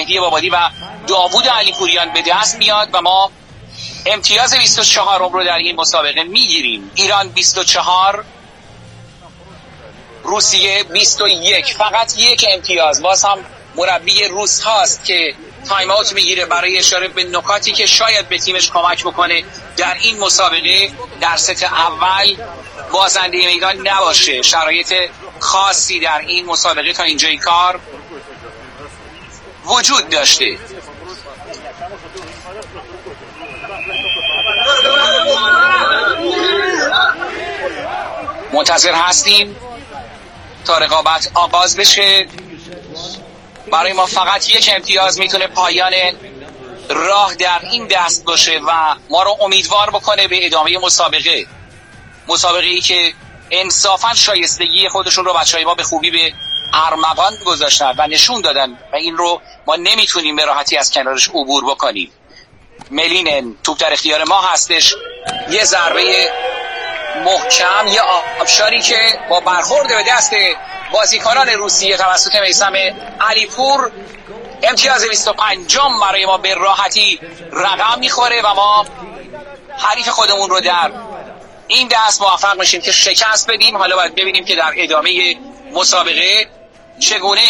مهدی بابادی و داوود علیپوریان به دست میاد و ما امتیاز 24 رو در این مسابقه میگیریم. ایران 24، روسیه 21. فقط یک امتیاز. باز هم مربی روس هاست که تایم اوت میگیره برای اشاره به نکاتی که شاید به تیمش کمک بکنه در این مسابقه. در ست اول بازنده میدان نباشه. شرایط خاصی در این مسابقه تا اینجای کار وجود داشته. منتظر هستیم تا رقابت آغاز بشه. برای ما فقط یک امتیاز میتونه پایان راه در این دست باشه و ما رو امیدوار بکنه به ادامه مسابقه ای که انصافا شایستگی خودشون رو بچهای ما به خوبی به ارمغان گذاشتن و نشون دادن و این رو ما نمیتونیم به راحتی از کنارش عبور بکنیم. ملین توپ در اختیار ما هستش. یه ضربه محکم، یه آبشاری که با برخورد به دست بازیکنان روسیه توسط میثم علیپور امتیاز 25 برای ما به راحتی رقم میخوره و ما حریف خودمون رو در این دست موفق میشیم که شکست بدیم. حالا باید ببینیم که در ادامه مسابقه چگونه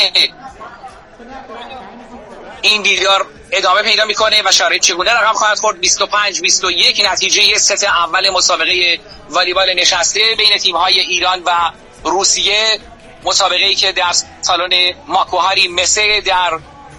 این دیدار ادامه پیدا میکنه و شرایط چگونه رقم خواهد خورد. 25-21 نتیجه ست اول مسابقه والیبال نشسته بین تیم‌های ایران و روسیه. مسابقه‌ای که در سالن ماکوهاری مسه در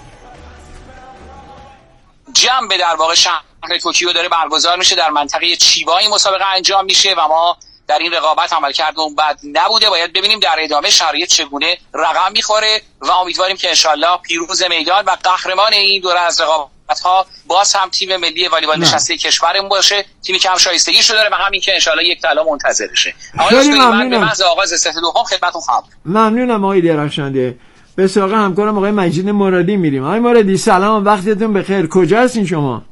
جنب در واقع شهر توکیو داره برگزار میشه. در منطقه چیبا این مسابقه انجام میشه و ما در این رقابت عملکردمون بد نبوده. باید ببینیم در ادامه شرایط چگونه رقم میخوره و امیدواریم که انشالله پیروز میدان و قهرمان این دوره از رقابت‌ها باز هم تیم ملی والیبال نشسته کشورمون باشه، تیمی که هم شایستگیشو داره و همین که انشالله یک طلا منتظرشه. خیلی ممنونم. به محض آغاز ست دوم خدمتتون خواهم. ممنونم آقای درخشنده. به سراغ همکارم آقای مجید مرادی میریم. آقای مرادی سلام، وقتتون بخیر. کجا هستین شما؟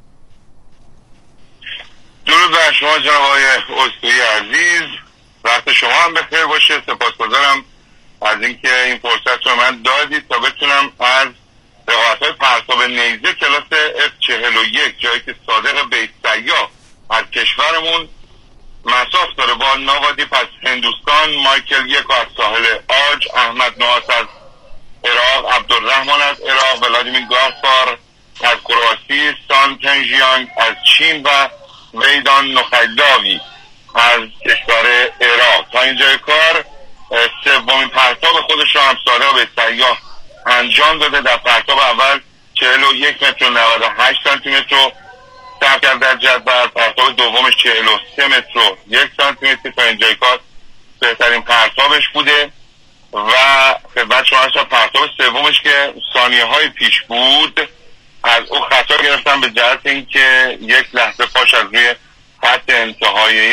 درود بر شما جناب آقای اسطوری عزیز، وقت شما هم بخیر باشه. سپاسگزارم از اینکه این فرصت رو من دادید تا بتونم از رقابت‌های پرتاب نیزه کلاس F41 جایی که صادق بیسیا از کشورمون مساف داره با نوادی پس هندوستان، مایکل یک از ساحل آج، احمد نواس از عراق، عبدالرحمن از عراق، ولادیمیر گارفار از کرواسی، سان پنژیانگ از چین و ویدان نخیلاوی از کشور عراق. تا اینجای کار سومین پرتاب خودش رو هم صادق بیسیا انجام داده. در پرتاب اول 41 متر و 98 سانتی متر رو ثبت کرد در جدول. پرتاب دومش 43 متر و 1 سانتی متر. تا اینجای کار بهترین پرتابش بوده و خدمت شما هستم. پرتاب سومش که ثانیه های پیش بود از او خطا گرفتن به جهت اینکه یک لحظه پاش از روی خط انتهایی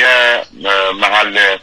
محل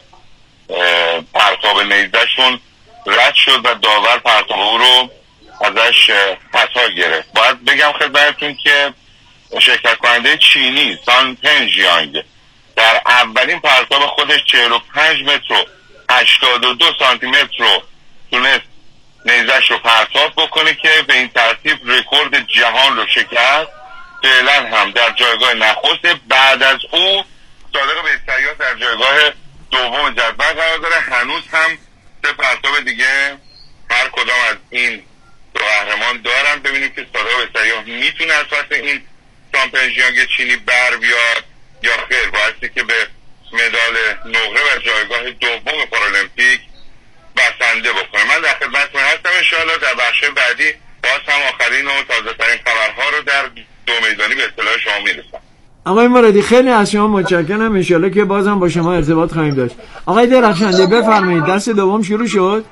پرتاب نیزه‌شون رد شد و داور پرتاب او رو ازش خطا گرفت. باید بگم خدمتتون که شرکت کننده چینی سان پنژیانگ در اولین پرتاب خودش 45 متر و 82 سانتی متر رو تونست نیزه‌ش رو پرتاب بکنه که به این ترتیب رکورد جهان رو شکست. فعلا هم در جایگاه نخست. بعد از او صادق بیسیا در جایگاه دوم جدول قرار داره. هنوز هم 3 پرتاب دیگه هر کدام از این دو قهرمان دارن. ببینیم که صادق بیسیا میتونه از پس این سان پنژیانگ چینی بر بیاد یا خیر. باعثی که به مدال نقره و جایگاه دوم پارالمپیک بسنده بکنه. من در خدمتتون هستم. انشاءالله در بخش بعدی باز هم آخرین و تازه ترین خبرها رو در دو میدانی به اطلاع شما میرسم. آقای مرادی خیلی از شما متشکرم. انشاءالله که باز هم با شما ارتباط خواهیم داشت. آقای درخشنده بفرمایید، دست دوم شروع شد.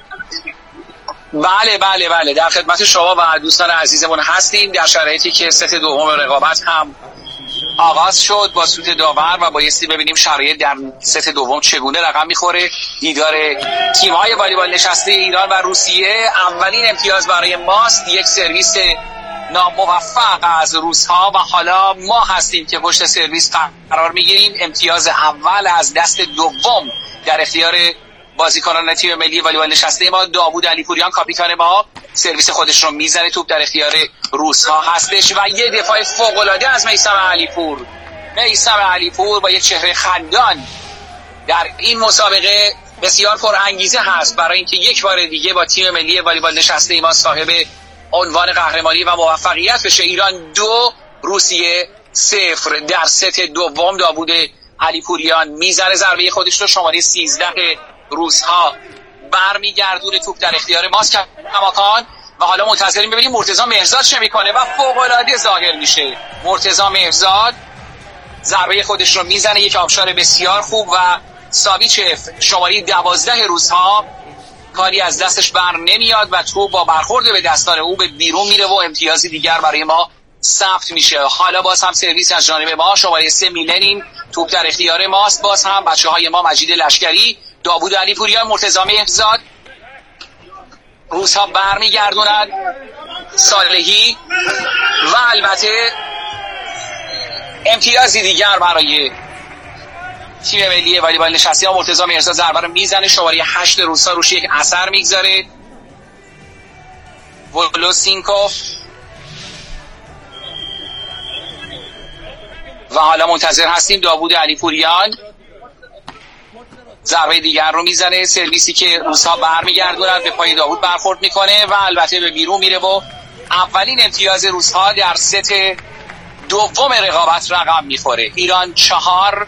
بله در خدمت شما و دوستان عزیزمون هستیم در شرایطی که ست دوم رقابت هم آغاز شد با سوت داور و بایستی ببینیم شرایط در ست دوم چگونه رقم میخوره. دیدار تیم‌های والیبال نشسته ایران و روسیه. اولین امتیاز برای ماست، یک سرویس ناموفق از روس‌ها و حالا ما هستیم که پشت سرویس قرار میگیریم. امتیاز اول از دست دوم در اختیار بازیکنان تیم ملی والیبال نشسته ما. داوود علیپوریان کاپیتان ما سرویس خودش رو میزنه، توپ در اختیار روس‌ها هستش و یه دفاع فوق‌العاده از میثم علیپور با یک چهره خندان در این مسابقه بسیار پر انگیزه هست برای اینکه یک بار دیگه با تیم ملی والیبال نشسته ما صاحب عنوان قهرمانی و موفقیت بشه. ایران 2 روسیه 0 در ست دوم. داوود علیپوریان میزنه ضربه خودش رو، شماره 13 روس‌ها برمیگردونه توپ در اختیار ماست کماکان و حالا منتظریم ببینیم مرتضی مهرزاد چه میکنه و فوق‌العاده ظاهر میشه. مرتضی مهرزاد ضربه خودش رو میزنه، یک آبشار بسیار خوب و ساویچف شماره 12 روس‌ها کاری از دستش بر نمیاد و توپ با برخورد به دستان او به بیرون میره و امتیازی دیگر برای ما ثبت میشه. حالا باز هم سرویس از جانب ما، شماره 3 میلنین، توپ در اختیار ماست. باز هم بچه‌های ما مجید لشکری، داوود علیپوریان، مرتضی مهرزاد. روس‌ها برمیگردونن، صالحی و البته امتیازی دیگر برای تیم ملی والیبال نشسته ها. مرتضی مهرزاد ضربه رو میزنه، شماره 8 روس‌ها روش یک اثر میگذاره. ولوسینکوف و حالا منتظر هستیم داوود علیپوریان ضربه دیگر رو میزنه. سرویسی که روس‌ها برمیگردونن به پای داوود برخورد میکنه و البته به بیرون میره و اولین امتیاز روس‌ها در ست دوم رقابت رقم میخوره. ایران 4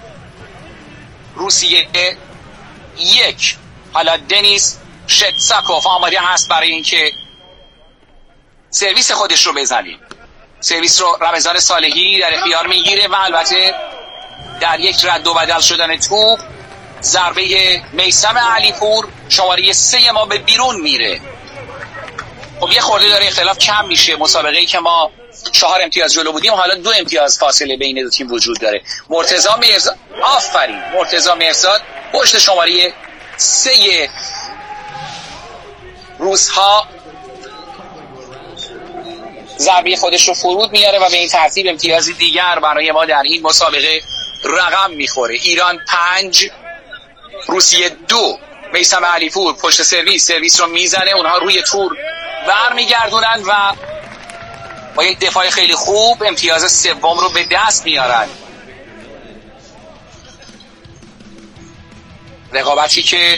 روسیه 1. حالا دنیس شتساکوف آماده هست برای اینکه سرویس خودش رو بزنه. سرویس رو رمضان صالحی در اختیار میگیره و البته در یک رد و بدل شدن توپ ضربه میثم علیپور شماره 3 ما به بیرون میره. خب یه خورده داره اختلاف کم میشه. مسابقه‌ای که ما 4 امتیاز جلو بودیم حالا 2 امتیاز فاصله بین دو تیم وجود داره. مرتضی مهرزاد، آفرین، مرتضی مهرزاد پشت شماره 3 روس‌ها ضربه خودش رو فرود میاره و به این ترتیب امتیازی دیگر برای ما در این مسابقه رقم میخوره. ایران 5 روسیه 2. میثم علیپور پشت سرویس رو میزنه، اونها روی تور برمیگردونن و با یک دفاع خیلی خوب امتیاز سوم رو به دست میارن. رقابتی که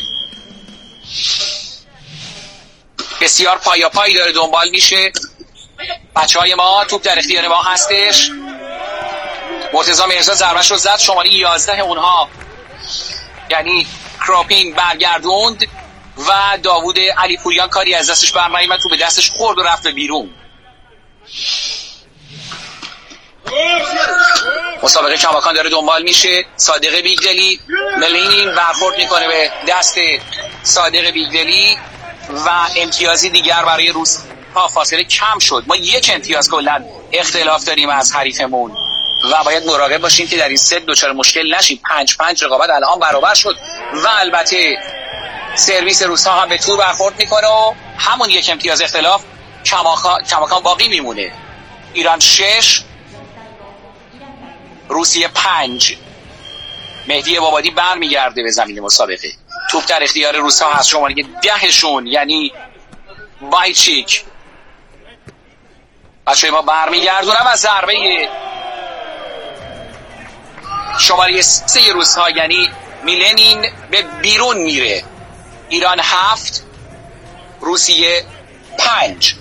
بسیار پایاپایی داره دنبال میشه. بچه‌های ما توپ در اختیار ما هستش. مرتضی مهرزاد ضربه‌اش رو زد، شماره 11 اونها یعنی کراپین برگردوند و داوود علیپوریان کاری از دستش برنمیاد، تو به دستش خورد و رفت به بیرون. مسابقه کماکان داره دنبال میشه. صادق بیگدلی، ملینین برخورد میکنه به دست صادق بیگدلی و امتیازی دیگر برای روس‌ها. فاصله کم شد، ما 1 امتیاز کلا اختلاف داریم از حریفمون و باید مراقب باشیم که در این ست دچار مشکل نشیم. 5-5 رقابت الان برابر شد و البته سرویس روس‌ها هم به تور برخورد میکنه و همون 1 امتیاز اختلاف کماکان باقی میمونه. ایران 6 روسیه 5. مهدی بابادی برمیگرده به زمین مسابقه. توپ در اختیار روس‌ها هست، شماره 10شون یعنی بایچیک. بچه ما برمیگردونم و ضربه شماره 3 روس‌ها یعنی میلنین به بیرون میره. ایران 7 روسیه 5.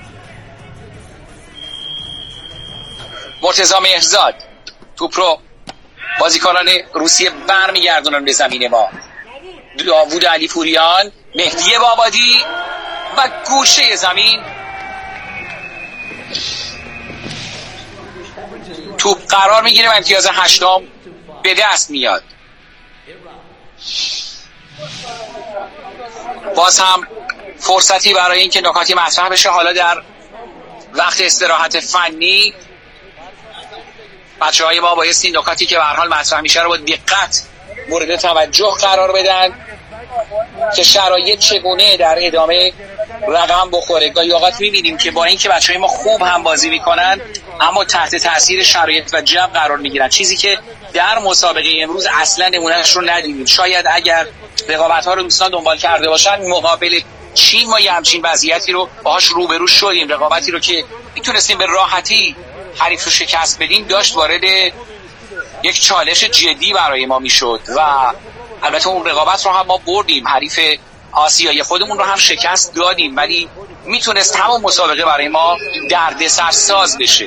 مرتضی مهرزاد توپ رو بازیکنان روسیه برمیگردونن به زمین ما. داوود علیپوریان، مهدی بابادی و گوشه زمین توپ قرار میگیره و امتیاز 8 به دست میاد. باز هم فرصتی برای این که نکاتی مطرح بشه حالا در وقت استراحت فنی. بچه‌های ما بایستی این نکاتی که به هر حال مطرح میشه رو با دقت مورد توجه قرار بدن که شرایط چگونه در ادامه رقم بخوره. گاهی اوقات می‌بینیم که با اینکه بچه‌های ما خوب هم بازی میکنن اما تحت تاثیر شرایط و جو قرار میگیرن، چیزی که در مسابقه امروز اصلا نمونهش رو ندیدیم. شاید اگر رقابت‌ها رو دوستان دنبال کرده باشن مقابل چین ما یه همچین وضعیتی رو باهاش روبرو شدیم. رقابتی رو که میتونستیم به راحتی حریف رو شکست بدیم داشت وارد یک چالش جدی برای ما میشد و البته اون رقابت رو هم ما بردیم، حریف آسیایی خودمون رو هم شکست دادیم، ولی میتونست همون مسابقه برای ما دردسرساز بشه.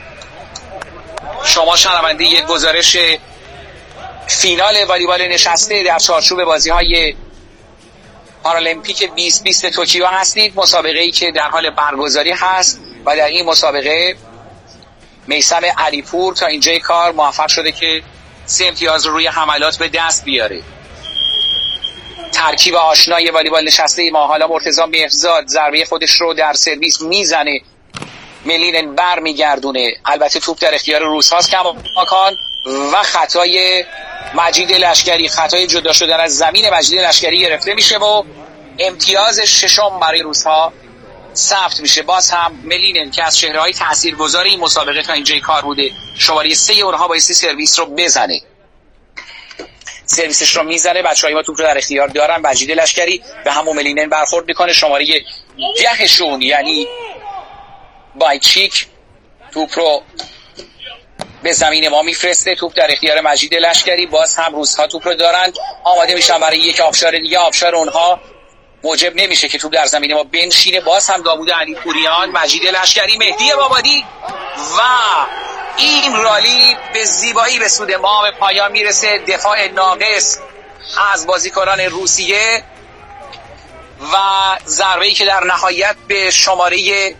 شما شنونده یک گزارش فینال والیبال نشسته در چارچوب بازی‌های پارالمپیک 2020 توکیو هستید، مسابقه‌ای که در حال برگزاری هست و در این مسابقه میثم علیپور تا اینجای کار موفق شده که 3 امتیاز رو روی حملات به دست بیاره. ترکیب آشنای والیبال نشسته ما، حالا مرتضی مهرزاد ضربه خودش رو در سرویس میزنه، ملینن بر میگردونه، البته توپ در اختیار روس هاست کماکان و خطای مجید لشکری، خطای جدا شدن از زمین مجید لشکری گرفته میشه و امتیاز 6 برای روس ها ثبت میشه. باز هم ملینن که از چهره‌های تاثیرگذار این مسابقه تا اینجای کار بوده، شماره 3 اونها بایستی سرویس رو بزنه، سرویسش رو میزنه. بچه‌های ما توپ رو در اختیار دارن، مجید لشکری به همون ملینن برخورد میکنه، شماره 10 شون یعنی بایچیک توپ رو به زمین ما میفرسته، توپ در اختیار مجید لشکری. باز هم روس‌ها توپ رو دارن، آماده میشن برای یک آبشار دیگه، آبشار اونها موجب نمیشه که توپ در زمین ما بنشینه. باز هم داوود علیپوریان، مجید لشکری، مهدی بابادی و این رالی به زیبایی به سود ما به پایان میرسه. دفاع ناقص از بازیکنان روسیه و ضربه‌ای که در نهایت به شماره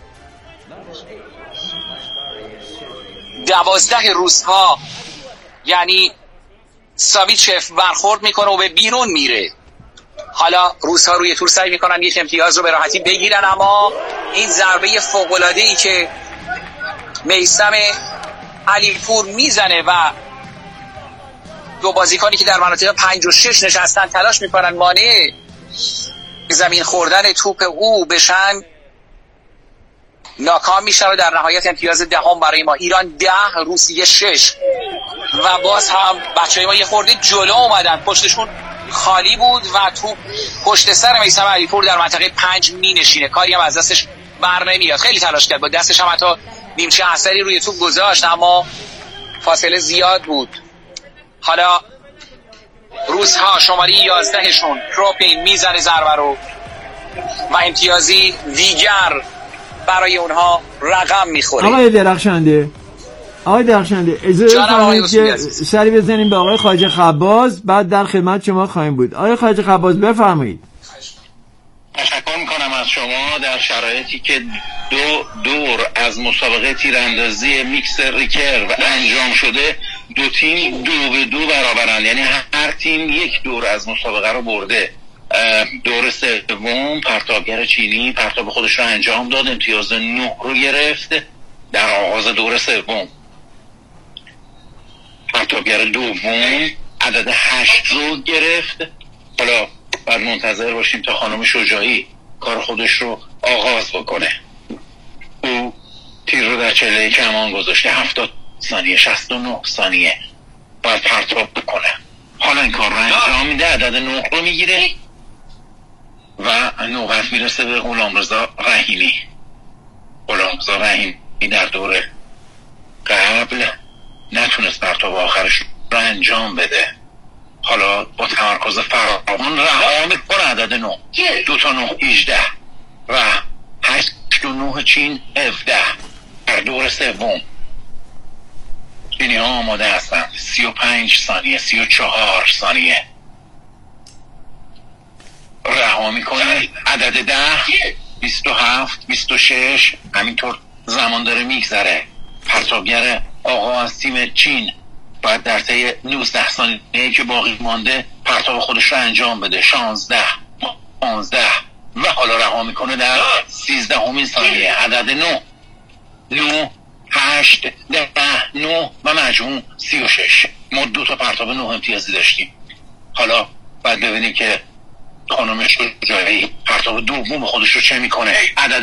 12 روس‌ها یعنی ساویچف برخورد میکنه و به بیرون میره. حالا روس‌ها روی تور سعی میکنن یک امتیاز رو به راحتی بگیرن، اما این ضربه فوق‌العاده‌ای که میثم علیپور میزنه و دو بازیکنی که در مناطق 5 و 6 نشستن تلاش میکنن مانع زمین خوردن توپ او بشن، ناکام میشن و در نهایت امتیاز 10 برای ما. ایران 10 روسیه 6 و باز هم بچه‌های ما یه خورده جلو اومدن، پشتشون خالی بود و توپ پشت سر میثم علیپور در منطقه 5 مینشینه، کاری هم از دستش بر نمیاد. خیلی تلاش کرد، با دستش هم حتی نیمچه اثری روی توپ گذاشت اما فاصله زیاد بود. حالا روس‌ها شماره 11 شون کروپین میزنه ضربه رو و امتیازی دیگر برای اونها رقم میخوره. آقای درخشنده اجازه فرمایید که سری بزنیم به آقای خواجه خباز، بعد در خدمت شما خواهیم بود. آقای خواجه خباز بفرمایید. تشکر میکنم از شما. در شرایطی که دور از مسابقه تیراندازی میکس ریکرو انجام شده، دو تیم 2-2 برابرن، یعنی هر تیم یک دور از مسابقه رو برده. دور سوم پرتابگر چینی پرتاب خودش رو انجام داد، امتیاز 9 رو گرفت در آغاز دور سوم. پرتابگر دوم عدد 8 رو گرفت. حالا باید منتظر باشیم تا خانم شجاعی کار خودش رو آغاز بکنه. او تیر رو در چله کمان گذاشته، 70 ثانیه 69 ثانیه باید پرتاب بکنه. حالا این کار رو انجام میده، عدد 9 رو میگیره و نوبت میرسه به غلامرضا رحیمی. غلامرضا رحیمی در دور قبل نتونست پرتاب آخرش رو انجام بده. حالا با تمرکز فراوان رها میکنه، عدد 9 2 تا 9 18 و 8 و 9 چین 17 در دور سوم. چینی ها آماده هستن، 35 ثانیه 34 ثانیه رها میکنه، عدد 10 27 26 همینطور زمان داره میگذره. پرتابگر آقا از تیم چین باید در طی 19 ثانیه که باقی مانده پرتاب خودش رو انجام بده. 16 15 و حالا رها میکنه در 13 ثانیه، عدد 9 8 10 9 و مجموع 36. ما 2 تا پرتاب 9 امتیازی داشتیم. حالا باید ببینیم که خانم شجاعی پرتاب دوم خودش رو چه میکنه. عدد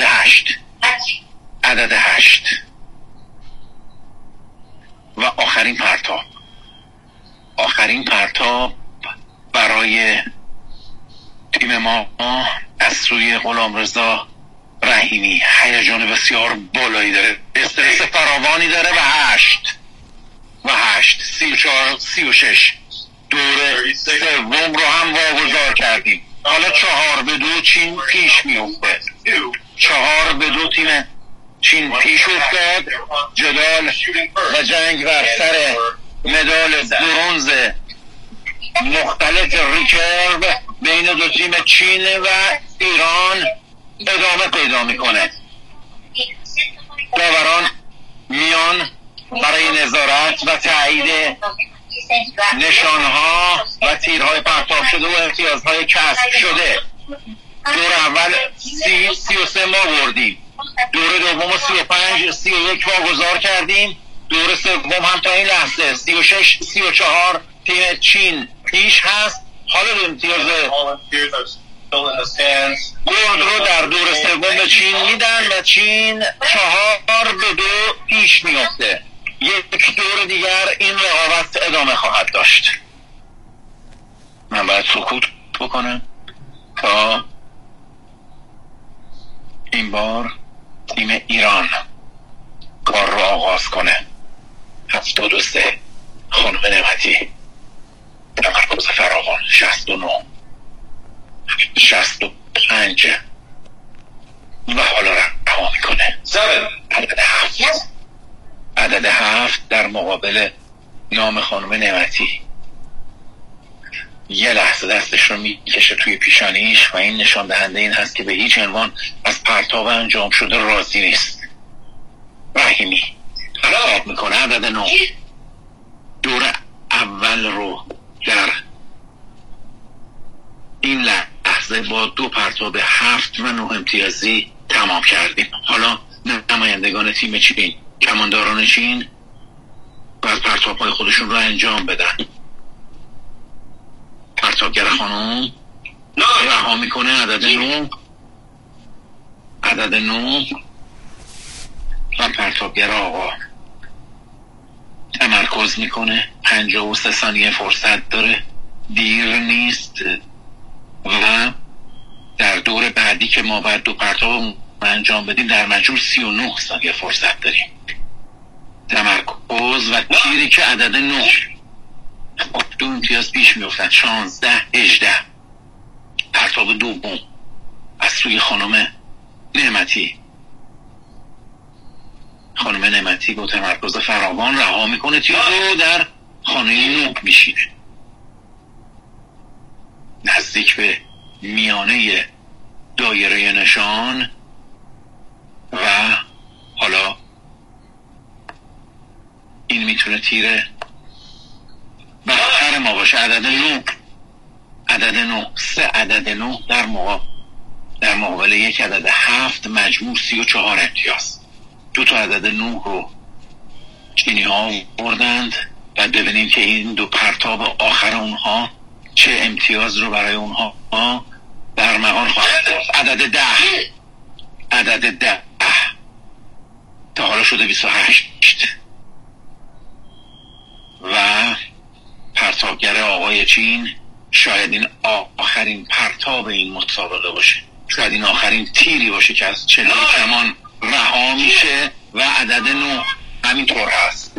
8 و آخرین پرتاب آخرین پرتاب برای تیم ما از سوی غلامرضا رحیمی هیجان بسیار بالایی داره، استرس فراوانی داره و 34-36 دور سوم رو هم واگذار کردیم. حالا 4-2 چین پیش میفته، 4-2 تیم چین پیش افتاد. جدال و جنگ بر سر مدال برنز مختلف ریکرو بین دو تیم چین و ایران ادامه پیدا میکنه. داوران میان برای نظارت و تایید نشانها و تیرهای پرتاب شده و امتیازهای کسب شده. دور اول 33 ما بردیم، دور دوم 35-31 واگذار کردیم، دور سوم هم تا این لحظه 36-34 تیم چین پیش هست. حالا به امتیاز برد رو در دور سوم به چین میدن و چین 4-2 پیش میفته. یک دور دیگر این رقابت ادامه خواهد داشت. من باید سکوت بکنم تا این بار تیم ایران کار رو آغاز کنه. 73 خانم نعمتی تمرکز فراوان، 69 65 و حالا رها میکنه. عدد 7 در مقابل نام خانم نعمتی. یه لحظه دستش رو میکشه توی پیشانیش و این نشان دهنده این هست که به هیچ عنوان از پرتاب انجام شده راضی نیست. رحیمی پرتاب میکنه. عدد 9 دور اول رو در این لحظه با 2 پرتاب 7 و 9 امتیازی تمام کردیم. حالا نمایندگان تیم چین، کمانداران چین باید پرتاب‌های خودشون رو انجام بدن. پرتابگر خانم رها میکنه. عدد 9 و پرتابگر آقا تمرکز میکنه. 53 ثانیه فرصت داره، دیر نیست و در دور بعدی که ما باید 2 پرتاب انجام بدیم در مجموع 39 ثانیه فرصت داریم. تمرکز و تیری که عدد 9 2 امتیاز پیش میافتن. 16-18 پرتاب دوم از سوی خانم نعمتی. خانم نعمتی با تمرکز فراوان رها میکنه، تیر رو در خانه 9 میشینه، نزدیک به میانه دایره نشان و حالا این میتونه تیر بخر ما باشه. عدد 9 3 عدد 9 در مقابل یک عدد 7 مجموع 34 امتیاز. 2 تا عدد 9 رو چینی ها بردند و ببینیم که این 2 پرتاب آخر اونها چه امتیاز رو برای اونها در مقام خواهد داشت. عدد 10 تا حالا شده 28 و پرتابگر آقای چین شاید این آخرین پرتاب این مسابقه باشه، شاید این آخرین تیری باشه که از چله کمان رها میشه و عدد 9 همینطور هست.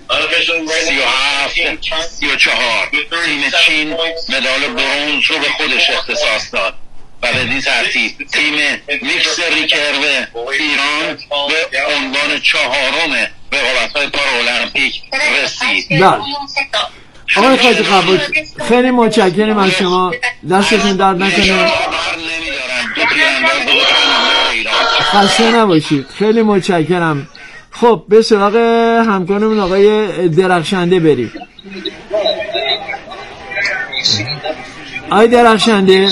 37-34 تیم چین مدال برنز رو به خودش اختصاص داد و به این ترتیب تیم میکس ریکرو ایران به عنوان 4م رقابت‌های پارالمپیک رسید. آقای خواجه خباز خیلی متشکرم از شما، دستتون درد نکنه، خسته نباشید، خیلی متشکرم. خب به سراغ همکارمون آقای درخشنده بریم. آقای درخشنده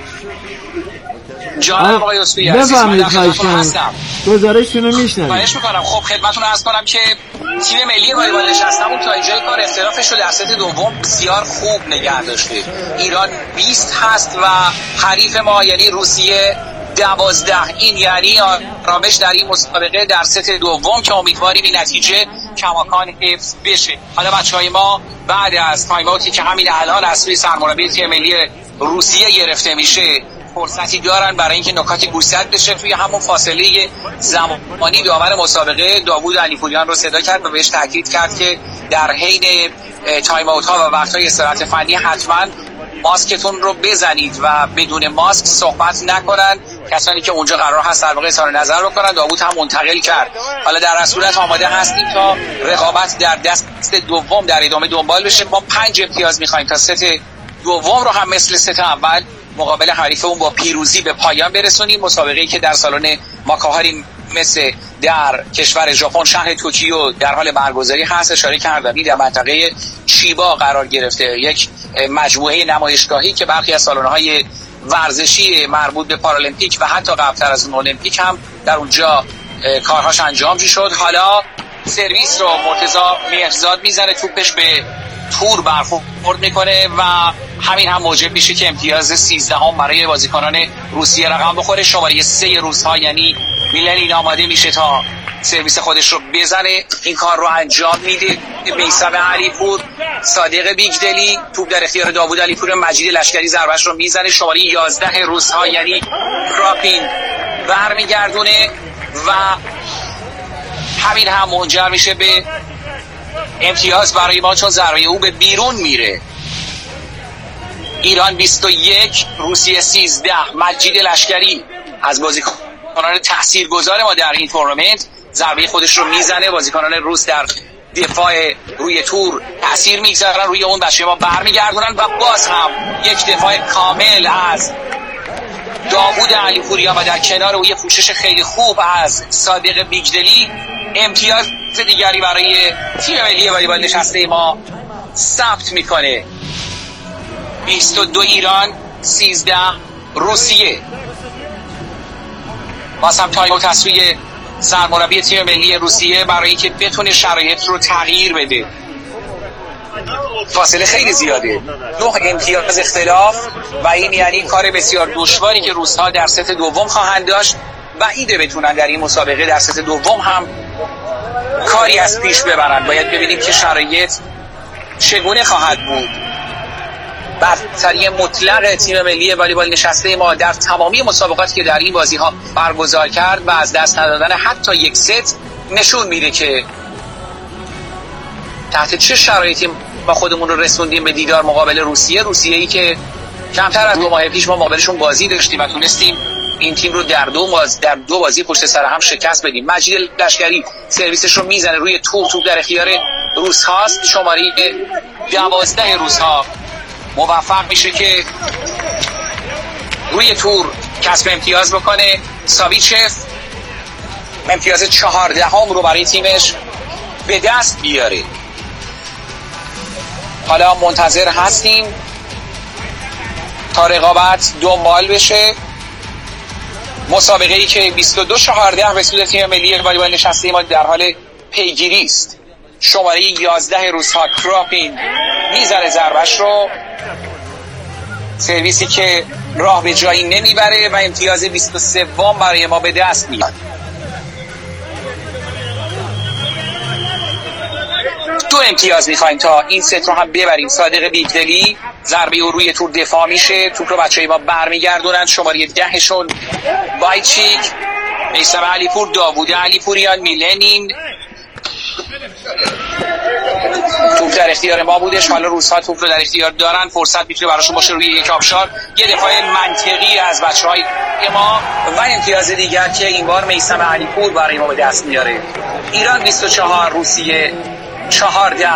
جانم آقای اسبی بفرمایید، خواهش کنم گزارشتون رو میشنویم. خواهش میکنم. خب خدمتتون عرض کنم که تیم ملی والیبال نشستمون تا اینجای کار اختلافش رو در ست دوم بسیار خوب نگه داشته. ایران 20 هست و حریف ما یعنی روسیه 12. این یعنی آرامش در این مسابقه در ست دوم که امیدواریم این نتیجه کماکان حفظ بشه. حالا بچهای ما بعد از تایم اوتی که همین الان از سوی سرمربی تیم ملی روسیه گرفته میشه فرصتی دارن برای اینکه نکاتی گوشزد بشه. توی همون فاصله زمانی داور مسابقه داوود علیپوریان رو صدا کرد و بهش تاکید کرد که در حین تایم اوت ها و وقت‌های استراحت فنی حتما ماسکتون رو بزنید و بدون ماسک صحبت نکنن. کسانی که اونجا قرار هست در واقع اظهار نظر بکنن داوود هم منتقل کرد. حالا در صورت آماده هستیم تا رقابت در دست دوم در ادامه دنبال بشه. ما 5 امتیاز می‌خوایم تا ست دوم رو هم مثل ست اول مقابل حریفمون با پیروزی به پایان برسونیم. مسابقه‌ای که در سالن ماکاهاری مثل در کشور ژاپن شهر توکیو در حال برگزاری هست. اشاره کردم در منطقه چیبا قرار گرفته، یک مجموعه نمایشگاهی که برخی از سالن‌های ورزشی مربوط به پارالمپیک و حتی قبل‌تر از اون المپیک هم در اونجا کارهاش انجام شد. حالا سرویس رو مرتضی مهرزاد میزنه، توپش به تور برخورد میکنه و همین هم موجب میشه که امتیاز 13 هم برای بازیکنان روسیه رقم بخوره. شماره 3 روس‌ها یعنی میلنین آماده میشه تا سرویس خودش رو بزنه. این کار رو انجام میده میثم علیپور. صادق بیگدلی توپ در اختیار داوود علیپور. مجید لشکری ضربهش رو میزنه. شماره 11 روس‌ها یعنی کراپین برمیگردونه و همین هم منجر میشه به امتیاز برای ما چون ضربه او به بیرون میره. ایران 21 روسیه 13. مجید لشکری از بازیکنان تاثیرگذار ما در این تورنمنت ضربه خودش رو میزنه. بازیکنان روس در دفاع روی تور تاثیر میگذارن روی اون، بچه ما برمیگردونن و باز هم یک دفاع کامل از داوود علیپوریا و در کنار او یه پوشش خیلی خوب از صادق بیگدلی امتیاز دیگری برای تیم ملی والیبال نشسته ما ثبت میکنه. 22 ایران 13 روسیه. باز هم تایم اوت از سوی سرمربی تیم ملی روسیه برای اینکه بتونه شرایط رو تغییر بده. فاصله خیلی زیاده، 9 امتیاز اختلاف و این یعنی کار بسیار دشواری که روس‌ها در ست دوم خواهند داشت. بعیده بتونن در این مسابقه در ست دوم هم کاری از پیش ببرن. باید ببینیم که شرایط چگونه خواهد بود. برتری مطلق تیم ملی والیبال نشسته ما در تمامی مسابقاتی که در این بازی‌ها برگزار کرد و از دست ندادن حتی یک ست نشون میده که تحت چه شرایطی ما خودمون رو رسوندیم به دیدار مقابل روسیه‌ای که کمتر از 2 ماه پیش ما مقابلشون بازی داشتیم و تونستیم این تیم رو در دو بازی پشت سر هم شکست بدیم. مجید لشکری سرویسش رو میزنه روی توپ در اختیار روس هاست. شماره 12 روس‌ها موفق میشه که روی تور کسب امتیاز بکنه. ساویچف امتیاز 14 هم رو برای تیمش به دست بیاره. حالا منتظر هستیم تا رقابت دنبال بشه. مسابقه‌ای که 22-14 به سود تیم ملی والیبال نشسته ما در حال پیگیری است. شماره 11 روس‌ها کراپین میزنه ضربش رو، سرویسی که راه به جایی نمیبره و امتیاز 23 برای ما به دست میاد. 2 امتیاز میخوایم تا این ست رو هم ببریم. صادق بیگدلی ضربه او روی تور دفاع میشه، توپ رو بچه‌ای ما برمیگردونن. شماره 10 شون بایچیک، میثم علیپور، داوود علیپوریان، میلنین. توپ در اختیار ما بودش، حالا روس‌ها توپ رو در اختیار دارن، فرصت میتونه براشون باشه روی یک آبشار. یه دفاع منطقی از بچه‌های ما و امتیاز دیگر که این بار میثم علیپور برای ما به دست میاره. ایران 24 روسیه 14.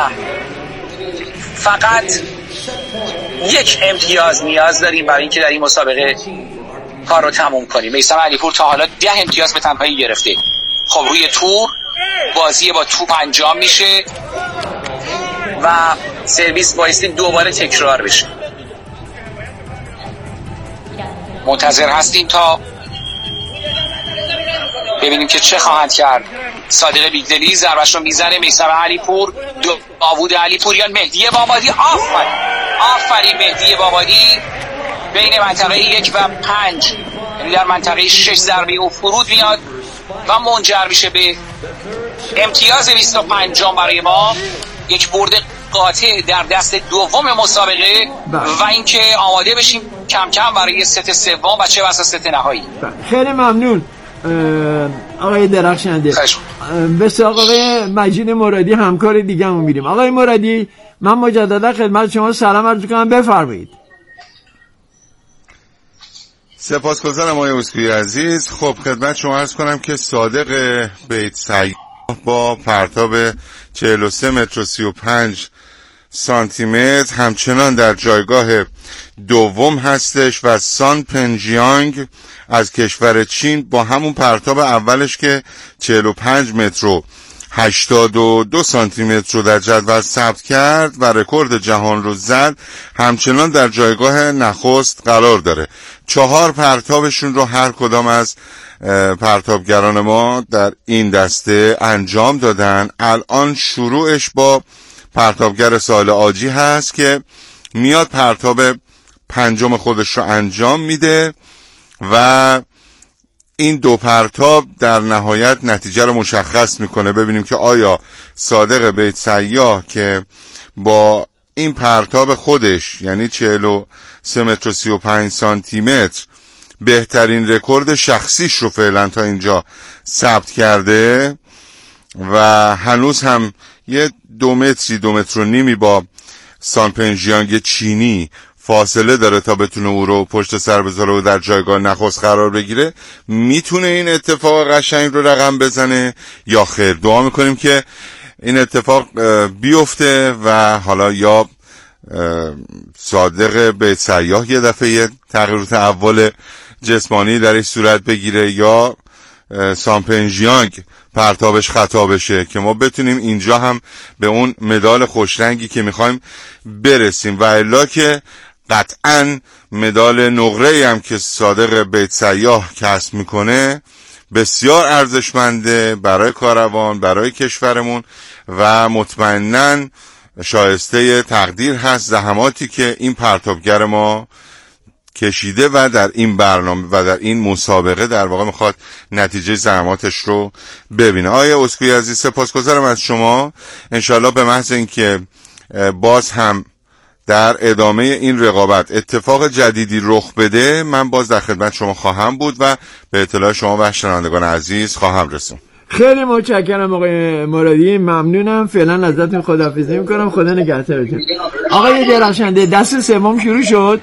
فقط 1 امتیاز نیاز داریم برای اینکه در این مسابقه کار رو تموم کنیم. میثم علیپور تا حالا 10 امتیاز به تنهایی گرفته. خب روی تور بازی با توپ انجام میشه و سرویس بایستی دوباره تکرار بشه. منتظر هستیم تا ببینیم که چه خواهند کرد. صادق بیگدلی ضربش رو میزنه. میثم علیپور، داوود علیپوریان، مهدی بامادی. آفرین مهدی بامادی بین منطقه 1 و 5 یعنی در منطقه 6 ضربه او فرود میاد و منجر میشه به امتیاز 25 برای ما، یک برد قاطع در دست دوم مسابقه و اینکه آماده بشیم کم کم برای ست سوم و چه بسا ست نهایی. خیلی ممنون آقای درخشنده. به سراغ آقای مجید مرادی همکار دیگه‌مون میریم. آقای مرادی، من مجددا خدمت شما سلام عرض می‌کنم، بفرمایید. سپاسگزارم آقای اسکوئی عزیز. خب خدمت شما عرض کنم که صادق بیت سیاه با پرتاب 43 متر و 35 سانتی متر همچنان در جایگاه دوم هستش و سان پنجیانگ از کشور چین با همون پرتاب اولش که 45 متر و 82 سانتی متر رو در جدول ثبت کرد و رکورد جهان رو زد، همچنان در جایگاه نخست قرار داره. 4 پرتابشون رو هر کدام از پرتابگران ما در این دسته انجام دادن. الان شروعش با پرتابگر سال آجی هست که میاد پرتاب 5 خودش رو انجام میده و این 2 پرتاب در نهایت نتیجه رو مشخص میکنه. ببینیم که آیا صادق بیت سیاه که با این پرتاب خودش یعنی 43 متر و 35 سانتی متر بهترین رکورد شخصیش رو فعلا تا اینجا ثبت کرده و هنوز هم یه 2 متر و نیمی با سان پنجیانگ چینی فاصله داره تا بتونه او رو پشت سر بذاره و در جایگاه نخست قرار بگیره. میتونه این اتفاق قشنگ رو رقم بزنه یا خیر؟ دعا میکنیم که این اتفاق بیفته و حالا یا صادق بیت سیاه یه دفعه تغییر تحول جسمانی درش صورت بگیره یا سان پنجیانگ پرتابش خطا بشه که ما بتونیم اینجا هم به اون مدال خوشرنگی که میخوایم برسیم و الا که قطعاً مدال نقره‌ای هم که صادق بیت سیاه کسب میکنه بسیار ارزشمنده برای کاروان، برای کشورمون و مطمئناً شایسته تقدیر هست زحماتی که این پرتابگر ما کشیده و در این برنامه و در این مسابقه در واقع میخواد نتیجه زحماتش رو ببینه. آقای اسکوئی عزیز، سپاسگزارم از شما. انشالله به محض اینکه باز هم در ادامه این رقابت اتفاق جدیدی رخ بده من باز در خدمت شما خواهم بود و به اطلاع شما و شنوندگان عزیز خواهم رسون. خیلی متشکرم آقای مرادی، ممنونم. فعلا ازتون خداحافظی میکنم. خدا نگهدارتون. آقای درخشنده، دست سوم شروع شد.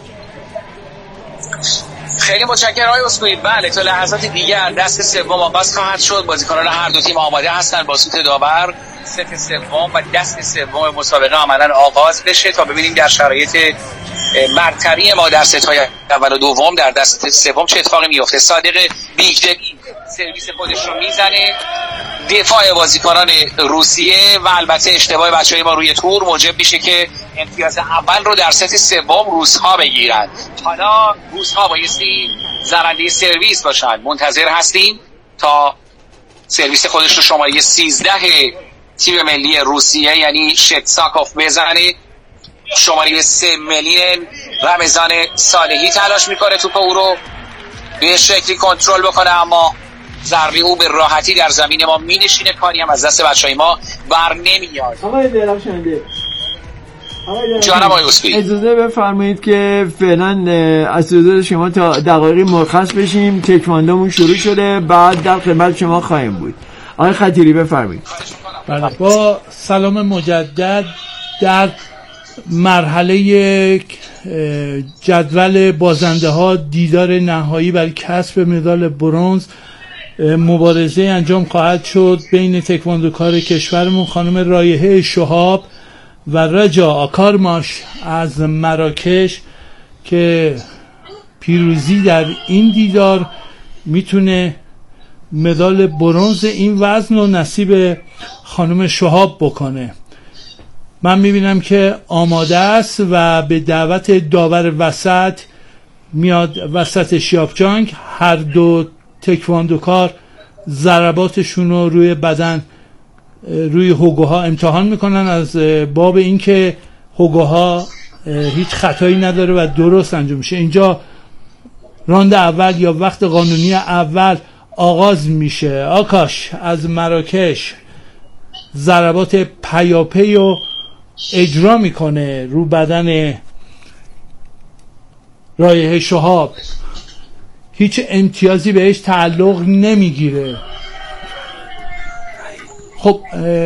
خیلی متشکرم آقای اسکوئی. بله، تا لحظات دیگر دست سوم آغاز خواهد شد. بازیکنان هر دو تیم آماده هستند با سوت داور. ست سوم و دست سوم مسابقه عملاً آغاز بشه تا ببینیم در شرایط برتری ما در ست‌های اول و دوم در دست سوم چه اتفاقی میفته. صادق بیگجگی سرویس خودش رو میزنه، دفاع بازیکنان روسیه و البته اشتباه بچه‌های ما روی تور موجب میشه که امتیاز اول رو در ست سوم روس‌ها بگیرن. حالا روس‌ها بایستی زرنده سرویس باشن. منتظر هستیم تا سرویس خودش رو شماره 13 تیم ملی روسیه یعنی شتساکوف بزنه. شماره 3 ملی رمضان صالحی تلاش میکنه توپ او رو به شکلی کنترل بکنه، اما ضربه او به راحتی در زمین ما مینشینه. کاری هم از دست بچهای ما بر نمیاد. آقای درخشنده، جانم آقای اسکوئی، اجازه بفرمایید که فعلا از حضور شما تا دقایقی مرخص بشیم. تکواندومون شروع شده، بعد در خدمت شما خواهیم بود. آقای خطیری بفرمایید. بله، با سلام مجدد. در مرحله جدول بازنده ها دیدار نهایی برای کسب مدال برنز مبارزه انجام خواهد شد بین تکواندوکار کشورمون خانم رایحه شهاب و رجا آکارماش از مراکش که پیروزی در این دیدار میتونه مدال برنز این وزن رو نصیب خانم شهاب بکنه. من میبینم که آماده است و به دعوت داور وسط میاد وسط شیاپجانگ. هر دو تکواندوکار ضرباتشون رو روی بدن روی هوگوها امتحان میکنن از باب اینکه هوگوها هیچ خطایی نداره و درست انجام میشه. اینجا راند اول یا وقت قانونی اول آغاز میشه. آکاش از مراکش ضربات پیاپی رو اجرا میکنه رو بدن رایحه شهاب، هیچ امتیازی بهش تعلق نمیگیره. خب